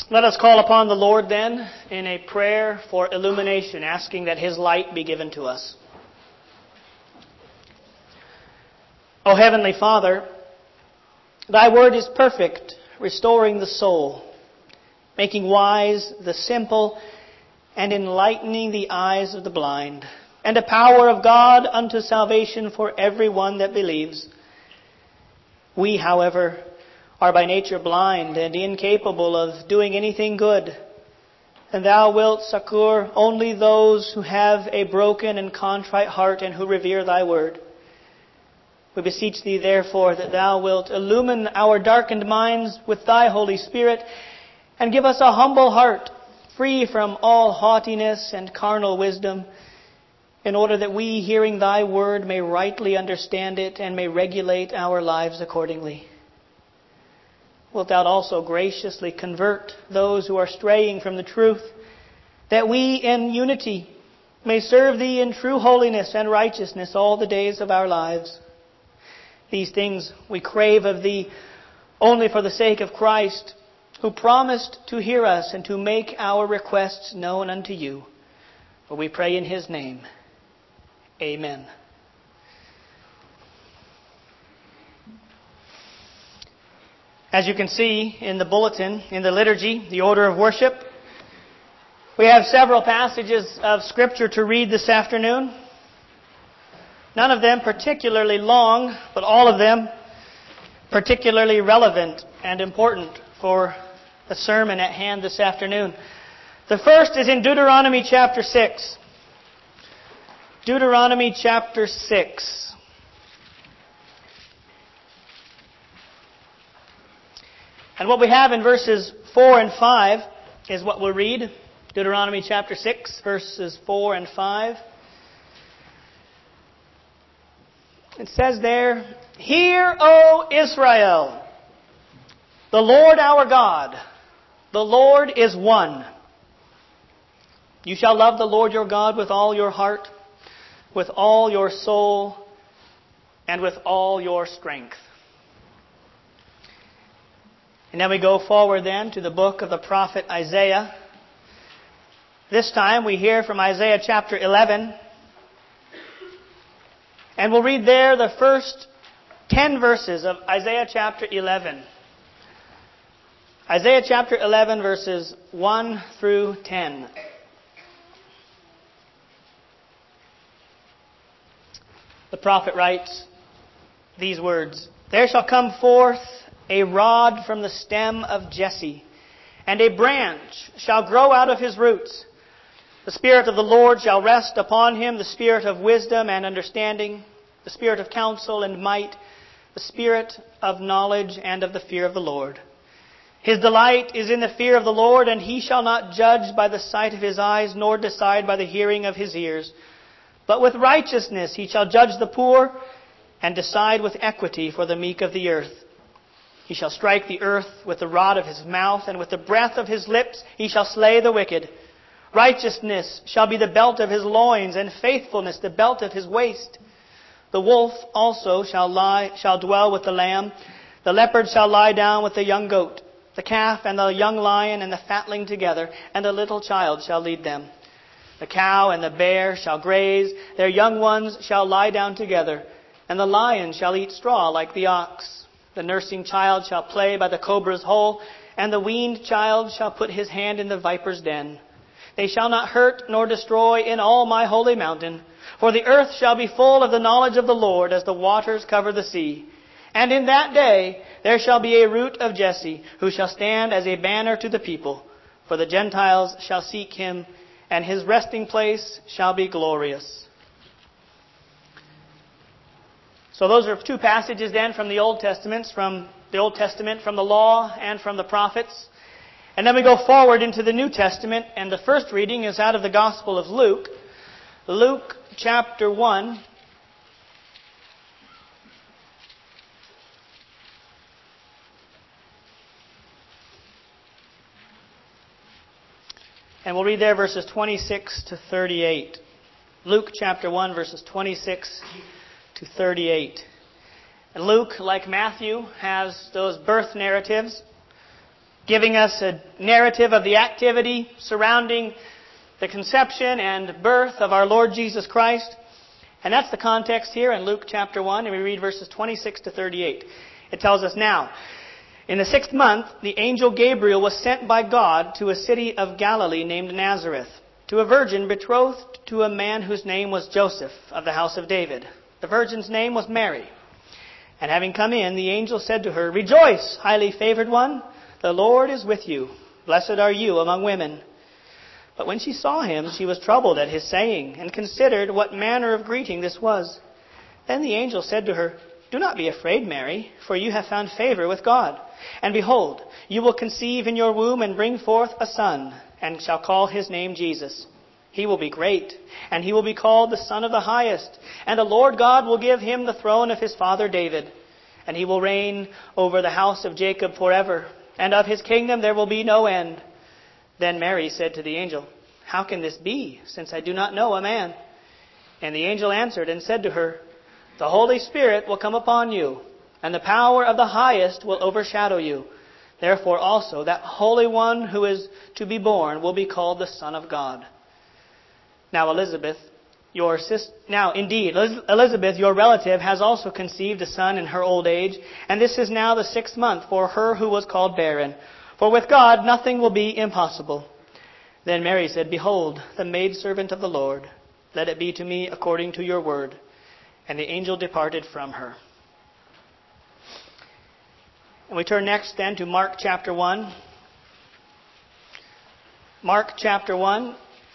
Let us call upon the Lord then in a prayer for illumination, asking that His light be given to us. O Heavenly Father, Thy Word is perfect, restoring the soul, making wise the simple, and enlightening the eyes of the blind, and a power of God unto salvation for every one that believes. We, however, are by nature blind and incapable of doing anything good, and Thou wilt succor only those who have a broken and contrite heart and who revere Thy Word. We beseech Thee, therefore, that Thou wilt illumine our darkened minds with Thy Holy Spirit, and give us a humble heart, free from all haughtiness and carnal wisdom, in order that we, hearing Thy Word, may rightly understand it and may regulate our lives accordingly. Wilt Thou also graciously convert those who are straying from the truth, that we in unity may serve Thee in true holiness and righteousness all the days of our lives. These things we crave of Thee only for the sake of Christ, who promised to hear us and to make our requests known unto You. For we pray in His name. Amen. As you can see in the bulletin, in the liturgy, the order of worship, we have several passages of Scripture to read this afternoon. None of them particularly long, but all of them particularly relevant and important for the sermon at hand this afternoon. The first is in Deuteronomy chapter 6. Deuteronomy chapter 6. And what we have in verses 4 and 5 is what we'll read. Deuteronomy chapter 6, verses 4 and 5. It says there, "Hear, O Israel, the Lord our God, the Lord is one. You shall love the Lord your God with all your heart, with all your soul, and with all your strength." And then we go forward then to the book of the prophet Isaiah. This time we hear from Isaiah chapter 11. And we'll read there the first 10 verses of Isaiah chapter 11. Isaiah chapter 11, verses 1 through 10. The prophet writes these words, "There shall come forth a rod from the stem of Jesse, and a branch shall grow out of his roots. The Spirit of the Lord shall rest upon him, the Spirit of wisdom and understanding, the Spirit of counsel and might, the Spirit of knowledge and of the fear of the Lord. His delight is in the fear of the Lord, and he shall not judge by the sight of his eyes, nor decide by the hearing of his ears. But with righteousness he shall judge the poor, and decide with equity for the meek of the earth. He shall strike the earth with the rod of his mouth, and with the breath of his lips he shall slay the wicked. Righteousness shall be the belt of his loins, and faithfulness the belt of his waist. The wolf also shall dwell with the lamb. The leopard shall lie down with the young goat. The calf and the young lion and the fatling together, and the little child shall lead them. The cow and the bear shall graze. Their young ones shall lie down together, and the lion shall eat straw like the ox. The nursing child shall play by the cobra's hole, and the weaned child shall put his hand in the viper's den. They shall not hurt nor destroy in all my holy mountain. For the earth shall be full of the knowledge of the Lord as the waters cover the sea. And in that day there shall be a root of Jesse, who shall stand as a banner to the people. For the Gentiles shall seek him, and his resting place shall be glorious." So those are two passages then from the Old Testament, from the law and from the prophets. And then we go forward into the New Testament, and the first reading is out of the Gospel of Luke. Luke chapter 1. And we'll read there verses 26 to 38. Luke chapter 1, verses 26 to 38. And Luke, like Matthew, has those birth narratives giving us a narrative of the activity surrounding the conception and birth of our Lord Jesus Christ. And that's the context here in Luke chapter 1, and we read verses 26 to 38. It tells us, "Now, in the 6th month, the angel Gabriel was sent by God to a city of Galilee named Nazareth, to a virgin betrothed to a man whose name was Joseph, of the house of David. The virgin's name was Mary. And having come in, the angel said to her, 'Rejoice, highly favored one, the Lord is with you. Blessed are you among women.' But when she saw him, she was troubled at his saying, and considered what manner of greeting this was. Then the angel said to her, 'Do not be afraid, Mary, for you have found favor with God. And behold, you will conceive in your womb and bring forth a son, and shall call his name Jesus. He will be great, and he will be called the Son of the Highest. And the Lord God will give him the throne of his father David. And he will reign over the house of Jacob forever, and of his kingdom there will be no end.' Then Mary said to the angel, 'How can this be, since I do not know a man?' And the angel answered and said to her, 'The Holy Spirit will come upon you, and the power of the Highest will overshadow you. Therefore also that Holy One who is to be born will be called the Son of God. Now Elizabeth, your relative, has also conceived a son in her old age, and this is now the 6th month for her who was called barren. For with God nothing will be impossible.' Then Mary said, 'Behold, the maidservant of the Lord. Let it be to me according to your word.' And the angel departed from her." And we turn next then to Mark chapter 1. Mark chapter 1.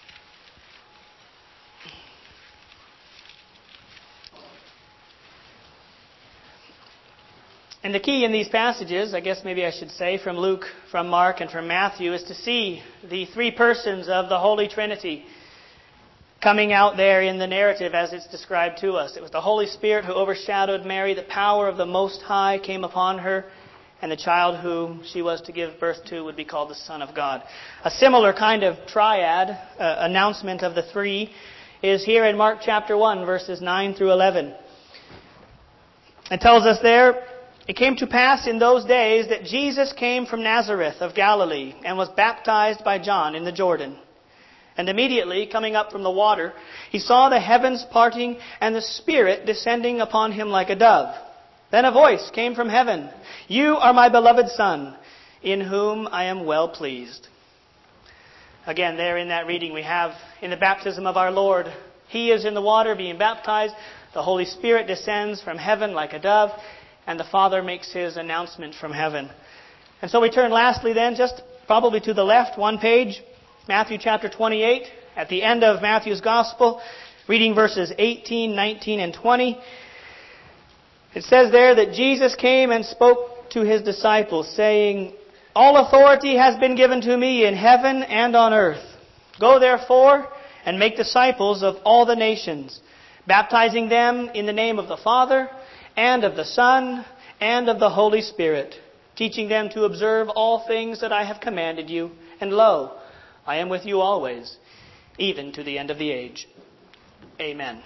And the key in these passages, I guess maybe I should say, from Luke, from Mark, and from Matthew, is to see the three persons of the Holy Trinity coming out there in the narrative as it's described to us. It was the Holy Spirit who overshadowed Mary. The power of the Most High came upon her, and the child whom she was to give birth to would be called the Son of God. A similar kind of triad announcement of the three is here in Mark chapter 1, verses 9 through 11. It tells us there, "It came to pass in those days that Jesus came from Nazareth of Galilee and was baptized by John in the Jordan. And immediately, coming up from the water, he saw the heavens parting and the Spirit descending upon him like a dove. Then a voice came from heaven, 'You are my beloved Son, in whom I am well pleased.'" Again, there in that reading we have in the baptism of our Lord, He is in the water being baptized, the Holy Spirit descends from heaven like a dove, and the Father makes His announcement from heaven. And so we turn lastly then, just probably to the left, one page, Matthew chapter 28, at the end of Matthew's Gospel, reading verses 18, 19, and 20. It says there that Jesus came and spoke to His disciples, saying, "All authority has been given to me in heaven and on earth. Go therefore and make disciples of all the nations, baptizing them in the name of the Father, and of the Son, and of the Holy Spirit, teaching them to observe all things that I have commanded you. And lo, I am with you always, even to the end of the age." Amen.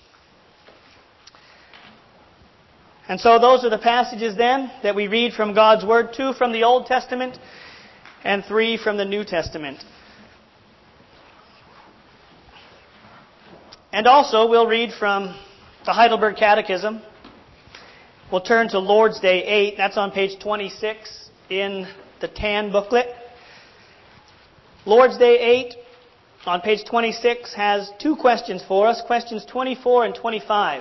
And so those are the passages then that we read from God's Word, 2 from the Old Testament and 3 from the New Testament. And also we'll read from the Heidelberg Catechism. We'll turn to Lord's Day 8. That's on page 26 in the tan booklet. Lord's Day 8 on page 26 has 2 questions for us, questions 24 and 25.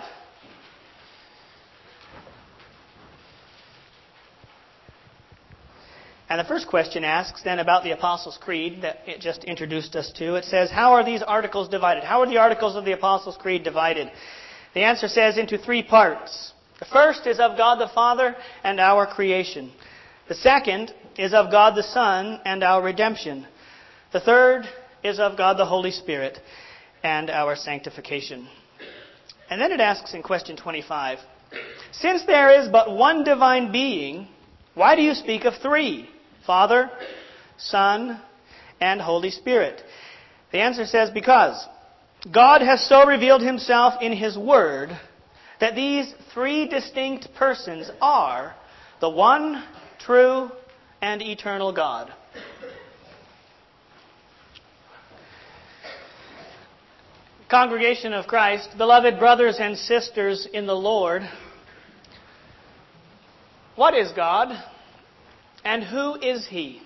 And the first question asks then about the Apostles' Creed that it just introduced us to. It says, how are these articles divided? How are the articles of the Apostles' Creed divided? The answer says into 3 parts. The first is of God the Father and our creation. The second is of God the Son and our redemption. The third is of God the Holy Spirit and our sanctification. And then it asks in question 25, since there is but one divine being, why do you speak of 3? Father, Son, and Holy Spirit. The answer says, because God has so revealed Himself in His Word that these 3 distinct persons are the one, true, and eternal God. Congregation of Christ, beloved brothers and sisters in the Lord, what is God and who is He?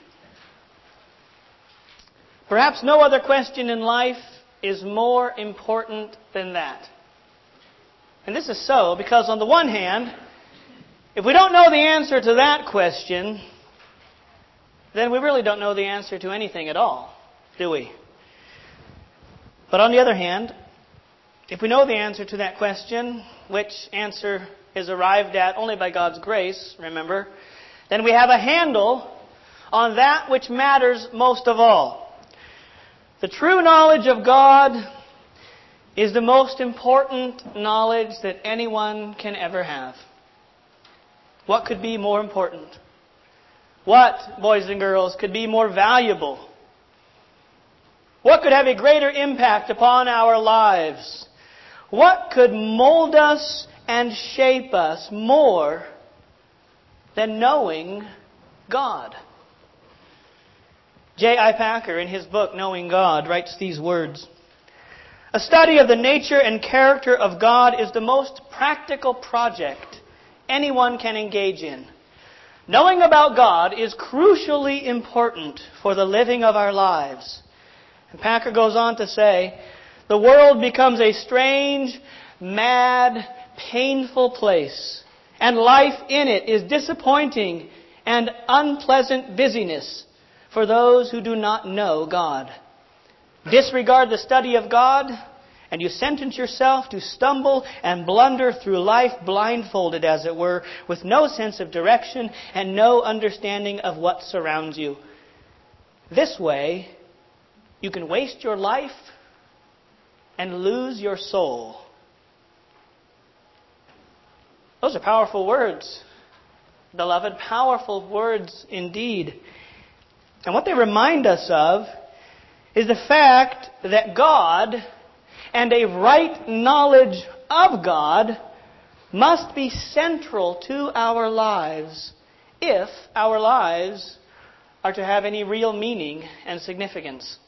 Perhaps no other question in life is more important than that. And this is so because on the one hand, if we don't know the answer to that question, then we really don't know the answer to anything at all, do we? But on the other hand, if we know the answer to that question, which answer is arrived at only by God's grace, remember, then we have a handle on that which matters most of all. The true knowledge of God is the most important knowledge that anyone can ever have. What could be more important? What, boys and girls, could be more valuable? What could have a greater impact upon our lives? What could mold us and shape us more than knowing God? J.I. Packer, in his book, Knowing God, writes these words: "A study of the nature and character of God is the most practical project anyone can engage in. Knowing about God is crucially important for the living of our lives." And Packer goes on to say, "The world becomes a strange, mad, painful place, and life in it is disappointing and unpleasant busyness for those who do not know God. Disregard the study of God, and you sentence yourself to stumble and blunder through life blindfolded, as it were, with no sense of direction and no understanding of what surrounds you. This way, you can waste your life and lose your soul." Those are powerful words, beloved, powerful words indeed. And what they remind us of is the fact that God and a right knowledge of God must be central to our lives if our lives are to have any real meaning and significance.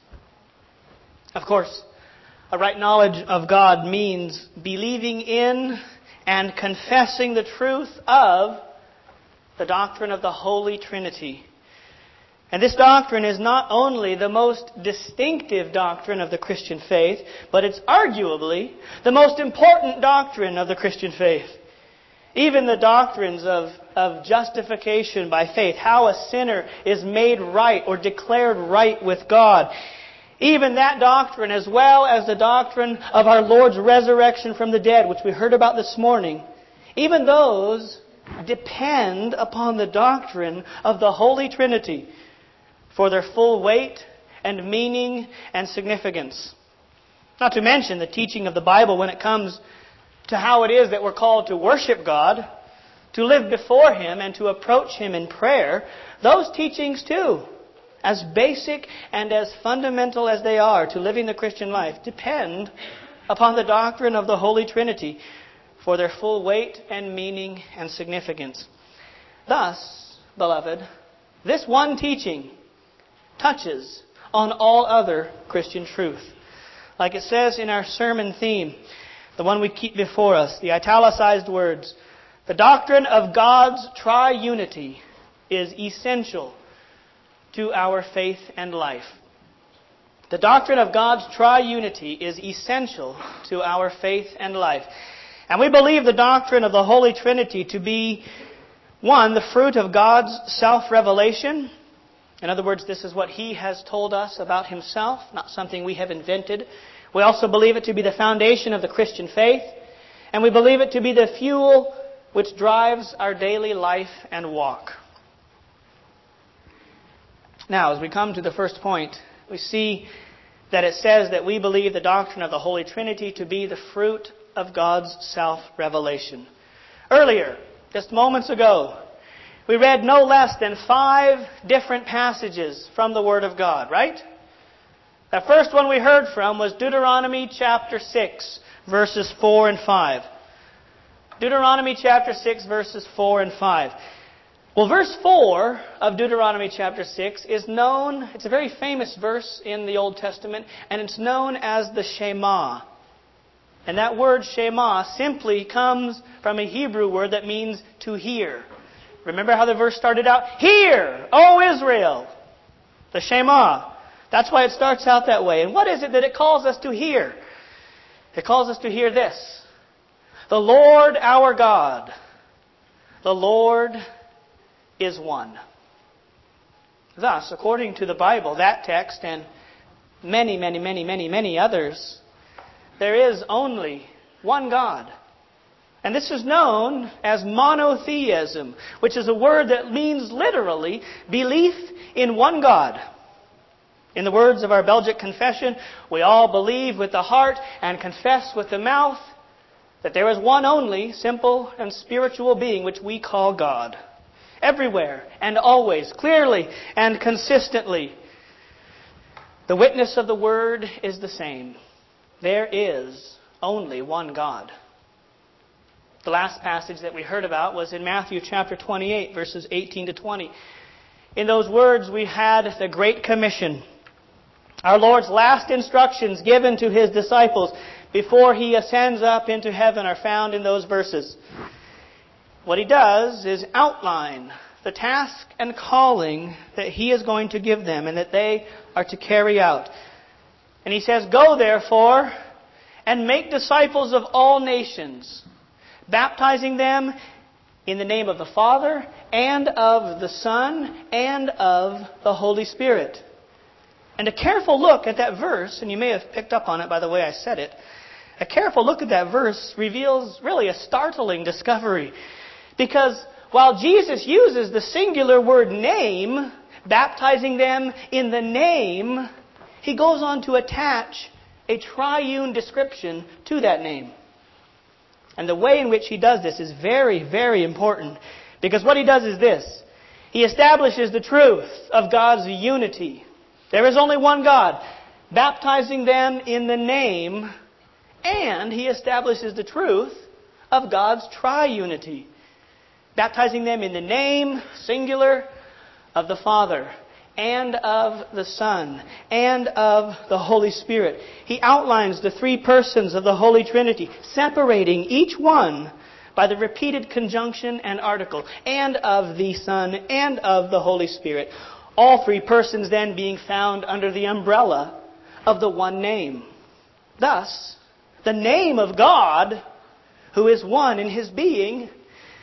Of course, a right knowledge of God means believing in and confessing the truth of the doctrine of the Holy Trinity. And this doctrine is not only the most distinctive doctrine of the Christian faith, but it's arguably the most important doctrine of the Christian faith. Even the doctrines of justification by faith, how a sinner is made right or declared right with God, even that doctrine, as well as the doctrine of our Lord's resurrection from the dead, which we heard about this morning, even those depend upon the doctrine of the Holy Trinity for their full weight and meaning and significance. Not to mention the teaching of the Bible when it comes to how it is that we're called to worship God, to live before Him, and to approach Him in prayer. Those teachings too, as basic and as fundamental as they are to living the Christian life, depend upon the doctrine of the Holy Trinity for their full weight and meaning and significance. Thus, beloved, this one teaching touches on all other Christian truth. Like it says in our sermon theme, the one we keep before us, the italicized words, the doctrine of God's triunity is essential to our faith and life. The doctrine of God's triunity is essential to our faith and life. And we believe the doctrine of the Holy Trinity to be, one, the fruit of God's self-revelation. In other words, this is what He has told us about Himself, not something we have invented. We also believe it to be the foundation of the Christian faith. And we believe it to be the fuel which drives our daily life and walk. Now, as we come to the first point, we see that it says that we believe the doctrine of the Holy Trinity to be the fruit of God's self-revelation. Earlier, just moments ago, we read no less than 5 different passages from the Word of God, right? The first one we heard from was Deuteronomy chapter 6, verses 4 and 5. Deuteronomy chapter 6, verses 4 and 5. Well, verse 4 of Deuteronomy chapter 6 is known, it's a very famous verse in the Old Testament, and it's known as the Shema. And that word Shema simply comes from a Hebrew word that means to hear. Remember how the verse started out? Hear, O Israel! The Shema. That's why it starts out that way. And what is it that it calls us to hear? It calls us to hear this. The Lord our God, the Lord is one. Thus, according to the Bible, that text and many others, there is only one God. And this is known as monotheism, which is a word that means literally belief in one God. In the words of our Belgic confession, we all believe with the heart and confess with the mouth that there is one only, simple and spiritual being which we call God. Everywhere and always, clearly and consistently. The witness of the Word is the same. There is only one God. The last passage that we heard about was in Matthew chapter 28, verses 18 to 20. In those words we had the Great Commission. Our Lord's last instructions given to His disciples before He ascends up into heaven are found in those verses. What He does is outline the task and calling that He is going to give them and that they are to carry out. And He says, "Go therefore and make disciples of all nations, baptizing them in the name of the Father and of the Son and of the Holy Spirit." And a careful look at that verse, and you may have picked up on it by the way I said it, a careful look at that verse reveals really a startling discovery. Because while Jesus uses the singular word name, baptizing them in the name, He goes on to attach a triune description to that name. And the way in which He does this is very important. Because what He does is this. He establishes the truth of God's unity. There is only one God, baptizing them in the name, and He establishes the truth of God's triunity. Baptizing them in the name, singular, of the Father, and of the Son, and of the Holy Spirit. He outlines the three persons of the Holy Trinity, separating each one by the repeated conjunction and article, and of the Son, and of the Holy Spirit. All three persons then being found under the umbrella of the one name. Thus, the name of God, who is one in His being,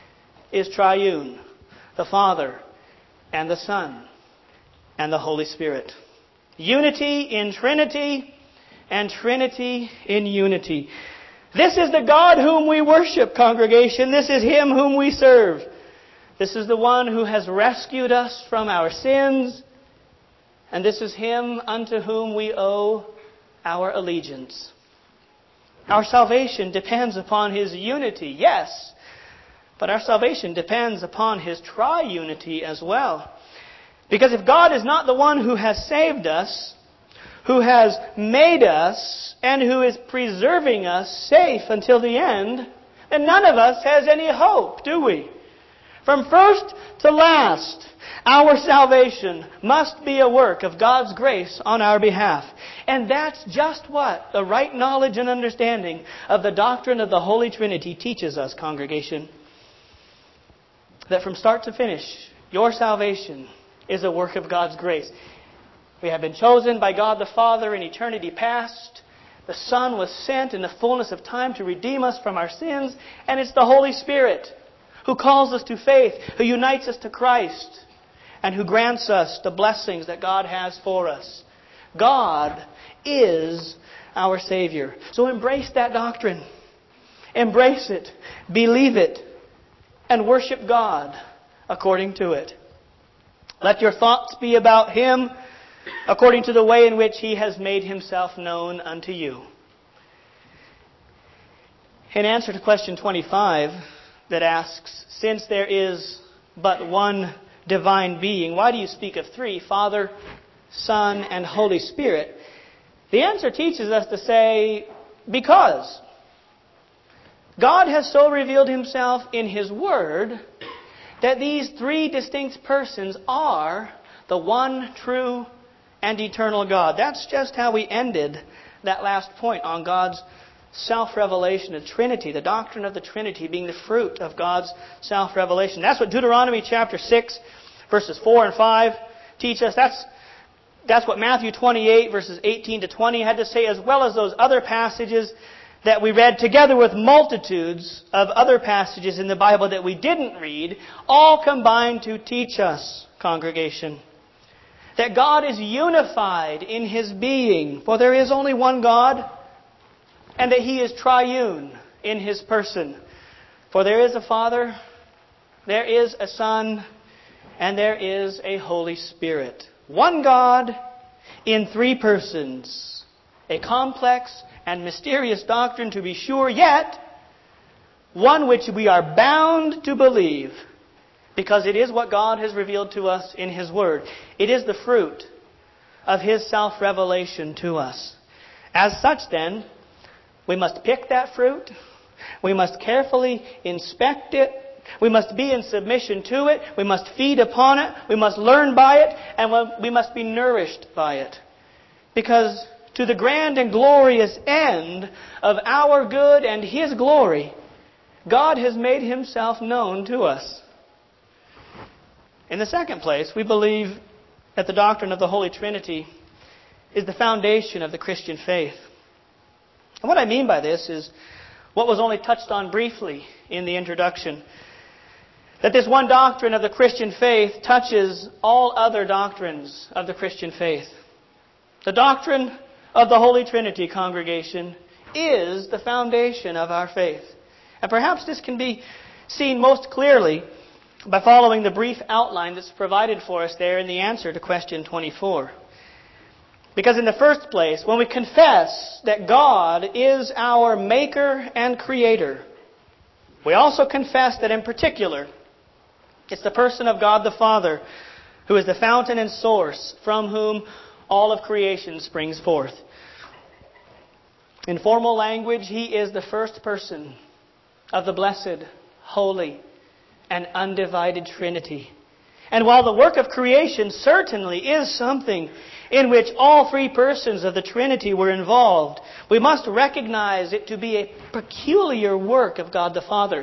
is triune, the Father and the Son and the Holy Spirit. Unity in Trinity and Trinity in unity. This is the God whom we worship, congregation. This is Him whom we serve. This is the one who has rescued us from our sins, and this is Him unto whom we owe our allegiance. Our salvation depends upon His unity, yes, but our salvation depends upon His triunity as well. Because if God is not the one who has saved us, who has made us, and who is preserving us safe until the end, then none of us has any hope, do we? From first to last, our salvation must be a work of God's grace on our behalf. And that's just what the right knowledge and understanding of the doctrine of the Holy Trinity teaches us, congregation. That from start to finish, your salvation is a work of God's grace. We have been chosen by God the Father in eternity past. The Son was sent in the fullness of time to redeem us from our sins. And it's the Holy Spirit who calls us to faith, who unites us to Christ, and who grants us the blessings that God has for us. God is our Savior. So embrace that doctrine. Embrace it. Believe it. And worship God according to it. Let your thoughts be about Him according to the way in which He has made Himself known unto you. In answer to question 25 that asks, since there is but one divine being, why do you speak of three, Father, Son, and Holy Spirit? The answer teaches us to say, because God has so revealed Himself in His Word that these three distinct persons are the one true and eternal God. That's just how we ended that last point on God's self-revelation, the Trinity, the doctrine of the Trinity being the fruit of God's self-revelation. That's what Deuteronomy chapter 6, verses 4 and 5 teach us. That's what Matthew 28, verses 18 to 20 had to say, as well as those other passages that we read, together with multitudes of other passages in the Bible that we didn't read, all combine to teach us, congregation, that God is unified in His being, for there is only one God, and that He is triune in His person. For there is a Father, there is a Son, and there is a Holy Spirit. One God in three persons. A complex and mysterious doctrine, to be sure, yet one which we are bound to believe, because it is what God has revealed to us in His Word. It is the fruit of His self-revelation to us. As such, then, we must pick that fruit. We must carefully inspect it. We must be in submission to it. We must feed upon it. We must learn by it. And we must be nourished by it. Because to the grand and glorious end of our good and His glory, God has made Himself known to us. In the second place, we believe that the doctrine of the Holy Trinity is the foundation of the Christian faith. And what I mean by this is what was only touched on briefly in the introduction. That this one doctrine of the Christian faith touches all other doctrines of the Christian faith. The doctrine of the Holy Trinity, congregation, is the foundation of our faith. And perhaps this can be seen most clearly by following the brief outline that's provided for us there in the answer to question 24. Because in the first place, when we confess that God is our Maker and Creator, we also confess that in particular, it's the person of God the Father who is the fountain and source from whom all of creation springs forth. In formal language, He is the first person of the blessed, holy, and undivided Trinity. And while the work of creation certainly is something in which all three persons of the Trinity were involved, we must recognize it to be a peculiar work of God the Father.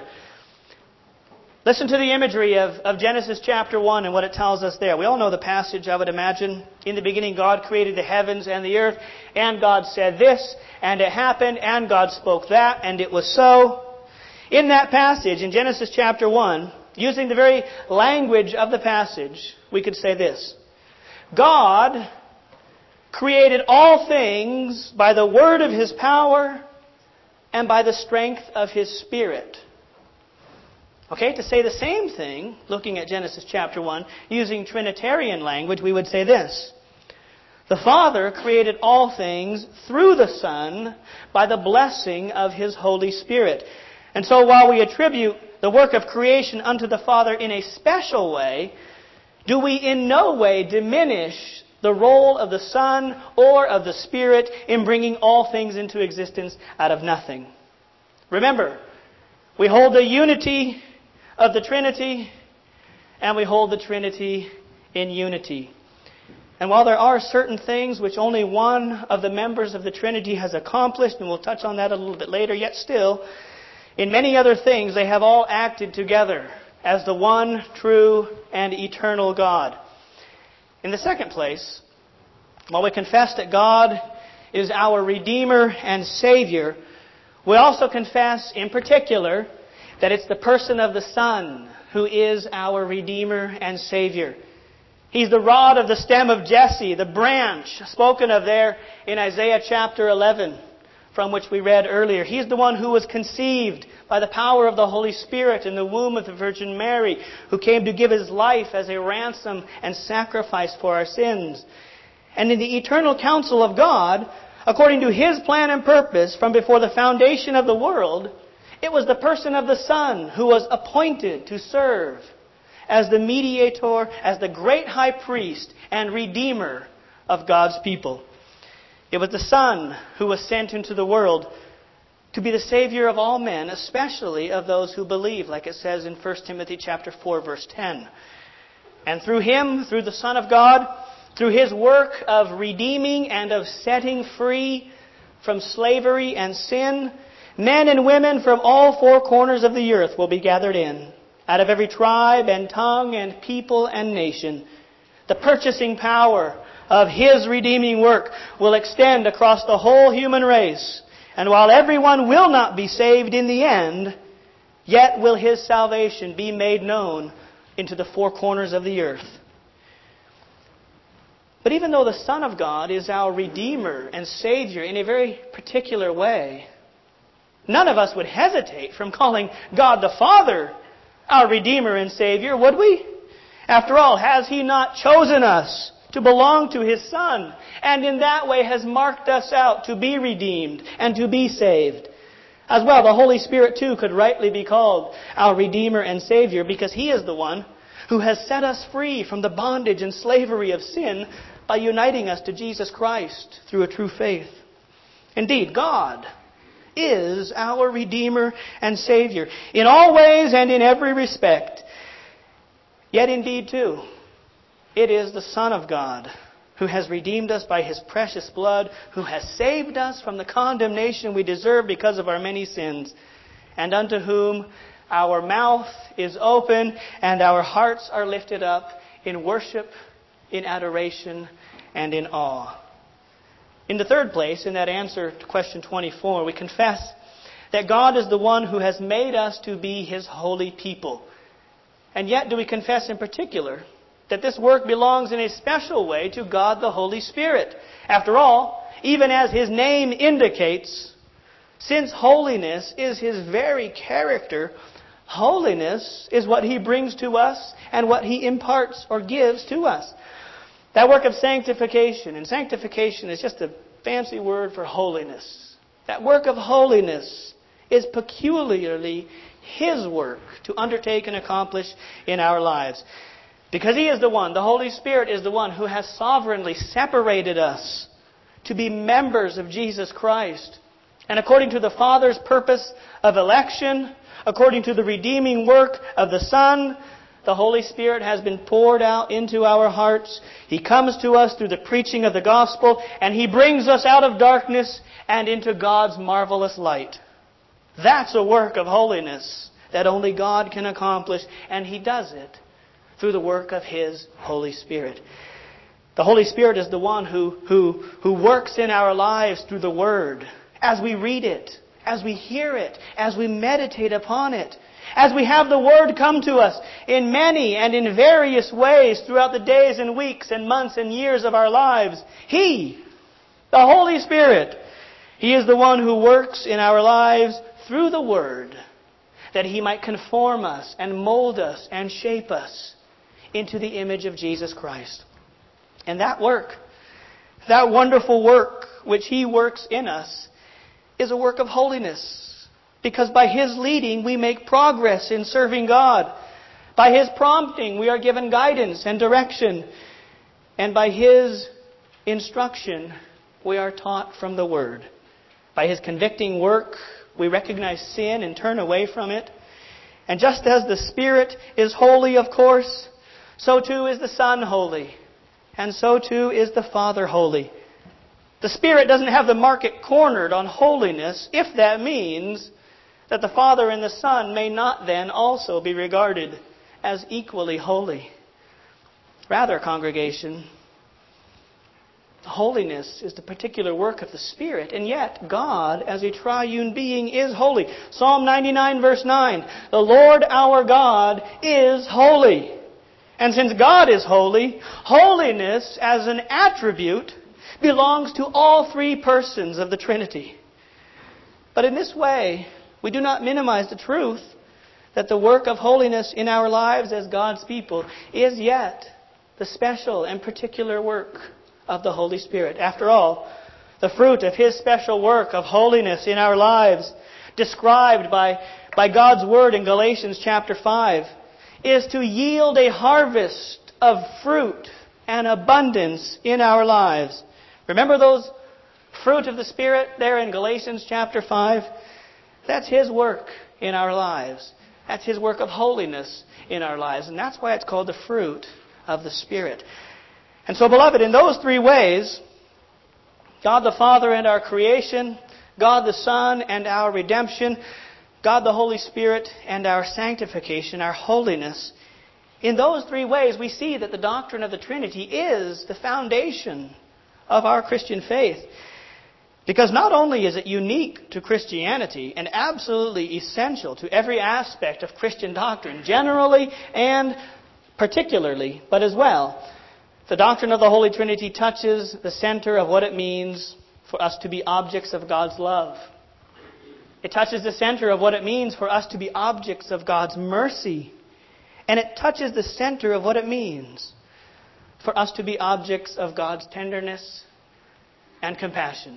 Listen to the imagery of Genesis chapter 1 and what it tells us there. We all know the passage, I would imagine. In the beginning, God created the heavens and the earth, and God said this, and it happened, and God spoke that, and it was so. In that passage, in Genesis chapter 1, using the very language of the passage, we could say this: God created all things by the word of His power and by the strength of His Spirit. Okay, to say the same thing, looking at Genesis chapter 1, using Trinitarian language, we would say this: the Father created all things through the Son by the blessing of His Holy Spirit. And so while we attribute the work of creation unto the Father in a special way, do we in no way diminish the role of the Son or of the Spirit in bringing all things into existence out of nothing. Remember, we hold the unity of the Trinity, and we hold the Trinity in unity. And while there are certain things which only one of the members of the Trinity has accomplished, and we'll touch on that a little bit later, yet still, in many other things they have all acted together as the one true and eternal God. In the second place, while we confess that God is our Redeemer and Savior, we also confess in particular that it's the person of the Son who is our Redeemer and Savior. He's the rod of the stem of Jesse, the branch spoken of there in Isaiah chapter 11, from which we read earlier. He's the one who was conceived by the power of the Holy Spirit in the womb of the Virgin Mary, who came to give His life as a ransom and sacrifice for our sins. And in the eternal counsel of God, according to His plan and purpose from before the foundation of the world, it was the person of the Son who was appointed to serve as the mediator, as the great high priest and redeemer of God's people. It was the Son who was sent into the world to be the Savior of all men, especially of those who believe, like it says in 1 Timothy chapter 4, verse 10. And through Him, through the Son of God, through His work of redeeming and of setting free from slavery and sin, men and women from all four corners of the earth will be gathered in, out of every tribe and tongue and people and nation. The purchasing power of His redeeming work will extend across the whole human race. And while everyone will not be saved in the end, yet will His salvation be made known into the four corners of the earth. But even though the Son of God is our Redeemer and Savior in a very particular way, none of us would hesitate from calling God the Father our Redeemer and Savior, would we? After all, has He not chosen us to belong to His Son, and in that way has marked us out to be redeemed and to be saved? As well, the Holy Spirit too could rightly be called our Redeemer and Savior, because He is the one who has set us free from the bondage and slavery of sin by uniting us to Jesus Christ through a true faith. Indeed, God is our Redeemer and Savior in all ways and in every respect. Yet indeed too, it is the Son of God who has redeemed us by His precious blood, who has saved us from the condemnation we deserve because of our many sins, and unto whom our mouth is open and our hearts are lifted up in worship, in adoration, and in awe. In the third place, in that answer to question 24, we confess that God is the one who has made us to be His holy people. And yet do we confess in particular that this work belongs in a special way to God the Holy Spirit. After all, even as His name indicates, since holiness is His very character, holiness is what He brings to us and what He imparts or gives to us. That work of sanctification, and sanctification is just a fancy word for holiness. That work of holiness is peculiarly His work to undertake and accomplish in our lives. Because He is the one, the Holy Spirit is the one who has sovereignly separated us to be members of Jesus Christ. And according to the Father's purpose of election, according to the redeeming work of the Son, the Holy Spirit has been poured out into our hearts. He comes to us through the preaching of the gospel, and He brings us out of darkness and into God's marvelous light. That's a work of holiness that only God can accomplish, and He does it through the work of His Holy Spirit. The Holy Spirit is the one who works in our lives through the Word, as we read it, as we hear it, as we meditate upon it, as we have the Word come to us in many and in various ways throughout the days and weeks and months and years of our lives. He, the Holy Spirit, He is the one who works in our lives through the Word, that He might conform us and mold us and shape us into the image of Jesus Christ. And that work, that wonderful work which He works in us, is a work of holiness. Because by His leading we make progress in serving God. By His prompting we are given guidance and direction. And by His instruction we are taught from the Word. By His convicting work we recognize sin and turn away from it. And just as the Spirit is holy, of course, so too is the Son holy. And so too is the Father holy. The Spirit doesn't have the market cornered on holiness, if that means that the Father and the Son may not then also be regarded as equally holy. Rather, congregation, holiness is the particular work of the Spirit, and yet God, as a triune being, is holy. Psalm 99, verse 9, "The Lord our God is holy." And since God is holy, holiness as an attribute belongs to all three persons of the Trinity. But in this way, we do not minimize the truth that the work of holiness in our lives as God's people is yet the special and particular work of the Holy Spirit. After all, the fruit of His special work of holiness in our lives, described by God's Word in Galatians chapter 5, is to yield a harvest of fruit and abundance in our lives. Remember those fruit of the Spirit there in Galatians chapter 5? That's His work in our lives. That's His work of holiness in our lives. And that's why it's called the fruit of the Spirit. And so, beloved, in those three ways, God the Father and our creation, God the Son and our redemption, God the Holy Spirit and our sanctification, our holiness, in those three ways we see that the doctrine of the Trinity is the foundation of our Christian faith. Because not only is it unique to Christianity and absolutely essential to every aspect of Christian doctrine, generally and particularly, but as well, the doctrine of the Holy Trinity touches the center of what it means for us to be objects of God's love. It touches the center of what it means for us to be objects of God's mercy. And it touches the center of what it means for us to be objects of God's tenderness and compassion.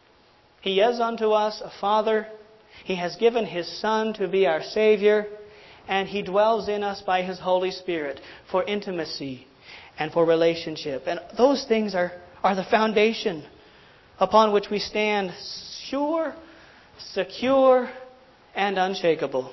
He is unto us a Father. He has given His Son to be our Savior. And He dwells in us by His Holy Spirit for intimacy and for relationship. And those things are the foundation upon which we stand sure, secure, and unshakable.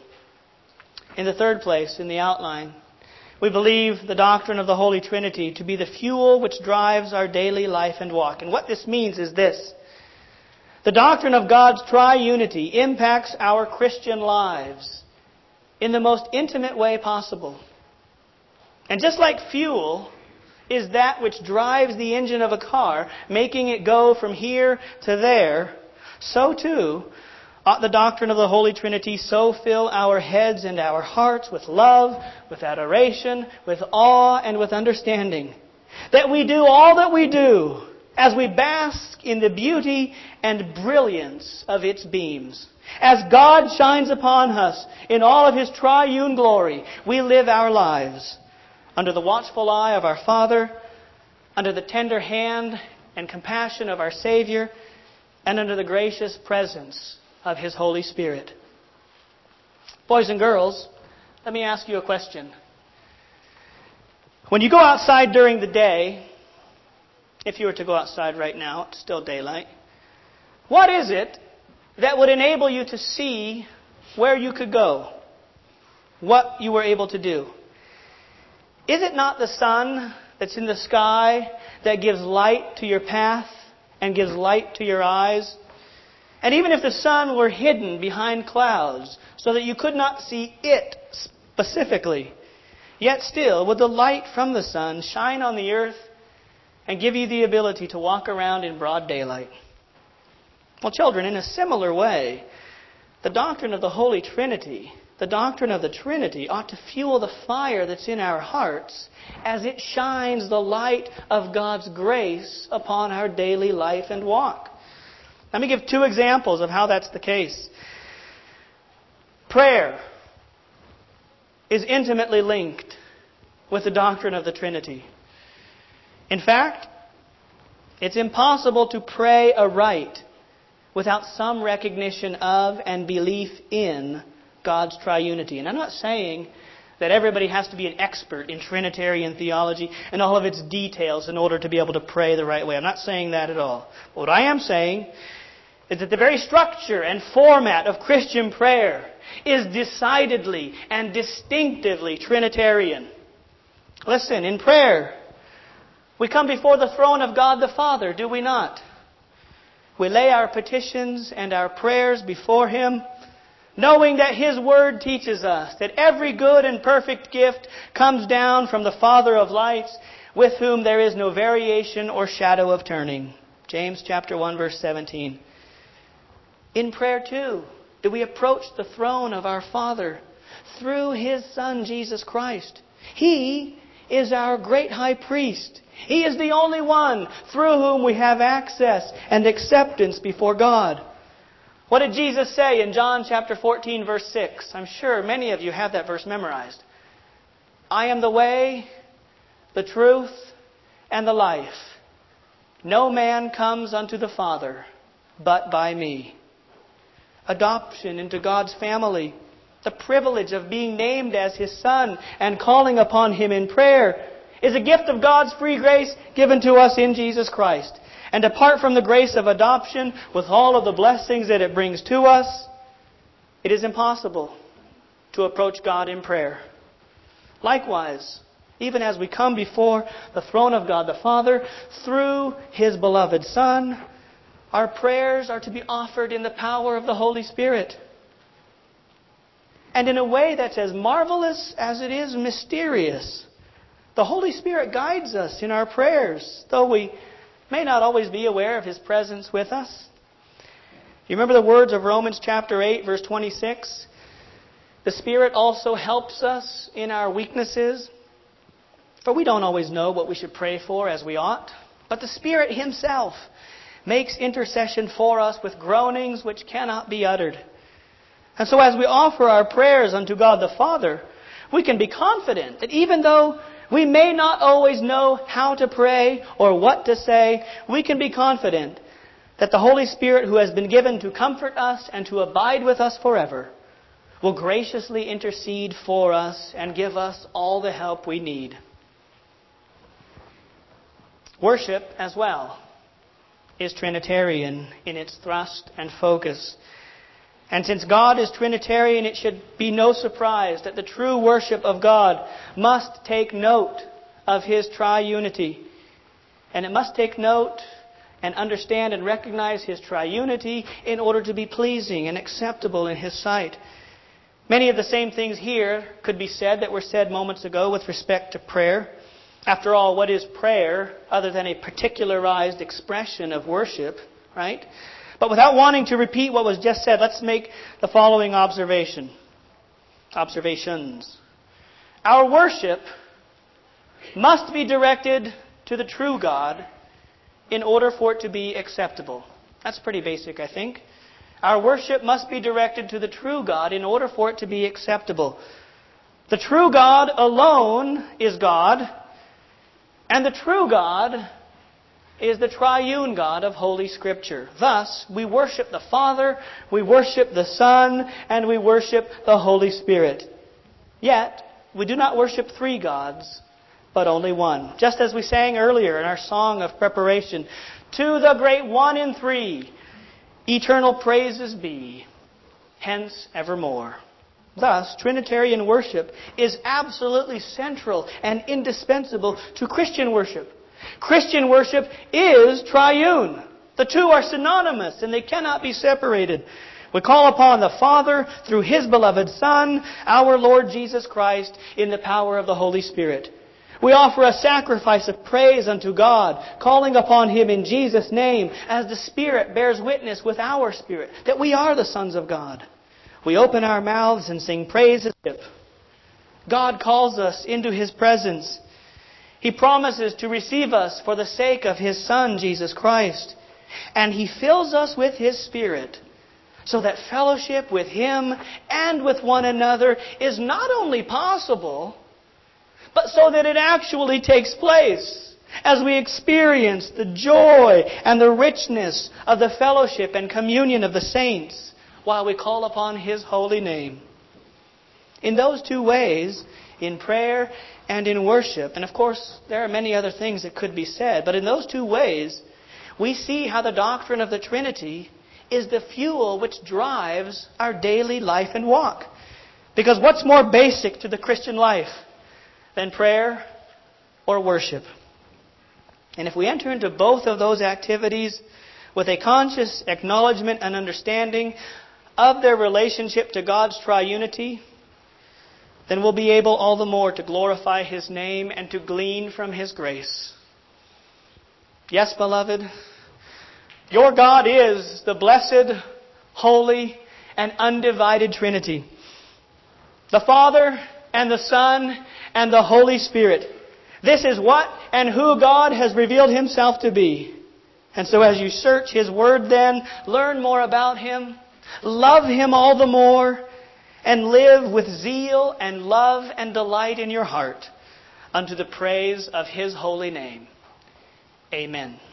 In the third place, in the outline, we believe the doctrine of the Holy Trinity to be the fuel which drives our daily life and walk. And what this means is this. The doctrine of God's triunity impacts our Christian lives in the most intimate way possible. And just like fuel is that which drives the engine of a car, making it go from here to there, so too ought the doctrine of the Holy Trinity so fill our heads and our hearts with love, with adoration, with awe, and with understanding, that we do all that we do as we bask in the beauty and brilliance of its beams. As God shines upon us in all of His triune glory, we live our lives under the watchful eye of our Father, under the tender hand and compassion of our Savior, and under the gracious presence of His Holy Spirit. Boys and girls, let me ask you a question. When you go outside during the day, if you were to go outside right now, it's still daylight, what is it that would enable you to see where you could go? What you were able to do? Is it not the sun that's in the sky that gives light to your path and gives light to your eyes? And even if the sun were hidden behind clouds so that you could not see it specifically, yet still would the light from the sun shine on the earth and give you the ability to walk around in broad daylight. Well, children, in a similar way, the doctrine of the Holy Trinity, the doctrine of the Trinity, ought to fuel the fire that's in our hearts as it shines the light of God's grace upon our daily life and walk. Let me give two examples of how that's the case. Prayer is intimately linked with the doctrine of the Trinity. In fact, it's impossible to pray aright without some recognition of and belief in God's triunity. And I'm not saying that everybody has to be an expert in Trinitarian theology and all of its details in order to be able to pray the right way. I'm not saying that at all. But what I am saying is that the very structure and format of Christian prayer is decidedly and distinctively Trinitarian. Listen, in prayer, we come before the throne of God the Father, do we not? We lay our petitions and our prayers before Him, knowing that His Word teaches us that every good and perfect gift comes down from the Father of lights, with whom there is no variation or shadow of turning. James chapter 1, verse 17. In prayer, too, do we approach the throne of our Father through His Son, Jesus Christ. He is our great high priest. He is the only one through whom we have access and acceptance before God. What did Jesus say in John chapter 14, verse 6? I'm sure many of you have that verse memorized. I am the way, the truth, and the life. No man comes unto the Father but by me. Adoption into God's family, the privilege of being named as His Son and calling upon Him in prayer, is a gift of God's free grace given to us in Jesus Christ. And apart from the grace of adoption, with all of the blessings that it brings to us, it is impossible to approach God in prayer. Likewise, even as we come before the throne of God the Father through His beloved Son, our prayers are to be offered in the power of the Holy Spirit. And in a way that's as marvelous as it is mysterious. The Holy Spirit guides us in our prayers, though we may not always be aware of His presence with us. You remember the words of Romans chapter 8, verse 26? The Spirit also helps us in our weaknesses. For we don't always know what we should pray for as we ought. But the Spirit Himself makes intercession for us with groanings which cannot be uttered. And so as we offer our prayers unto God the Father, we can be confident that even though we may not always know how to pray or what to say, we can be confident that the Holy Spirit, who has been given to comfort us and to abide with us forever, will graciously intercede for us and give us all the help we need. Worship, as well, is Trinitarian in its thrust and focus. And since God is Trinitarian, it should be no surprise that the true worship of God must take note of His triunity. And it must take note and understand and recognize His triunity in order to be pleasing and acceptable in His sight. Many of the same things here could be said that were said moments ago with respect to prayer. After all, what is prayer other than a particularized expression of worship, right? But without wanting to repeat what was just said, let's make the following observations. Our worship must be directed to the true God in order for it to be acceptable. That's pretty basic, I think. Our worship must be directed to the true God in order for it to be acceptable. The true God alone is God, and the true God is the triune God of Holy Scripture. Thus, we worship the Father, we worship the Son, and we worship the Holy Spirit. Yet, we do not worship three gods, but only one. Just as we sang earlier in our song of preparation, to the great one in three, eternal praises be, hence evermore. Thus, Trinitarian worship is absolutely central and indispensable to Christian worship. Christian worship is triune. The two are synonymous and they cannot be separated. We call upon the Father through His beloved Son, our Lord Jesus Christ, in the power of the Holy Spirit. We offer a sacrifice of praise unto God, calling upon Him in Jesus' name, as the Spirit bears witness with our spirit that we are the sons of God. We open our mouths and sing praises. God calls us into His presence. He promises to receive us for the sake of His Son, Jesus Christ. And He fills us with His Spirit, so that fellowship with Him and with one another is not only possible, but so that it actually takes place as we experience the joy and the richness of the fellowship and communion of the saints while we call upon His holy name. In those two ways, in prayer and in worship, and of course there are many other things that could be said, but in those two ways, we see how the doctrine of the Trinity is the fuel which drives our daily life and walk. Because what's more basic to the Christian life than prayer or worship? And if we enter into both of those activities with a conscious acknowledgement and understanding of their relationship to God's triunity, then we'll be able all the more to glorify His name and to glean from His grace. Yes, beloved, your God is the blessed, holy, and undivided Trinity. The Father and the Son and the Holy Spirit. This is what and who God has revealed Himself to be. And so as you search His Word then, learn more about Him, love Him all the more, and live with zeal and love and delight in your heart unto the praise of His holy name. Amen.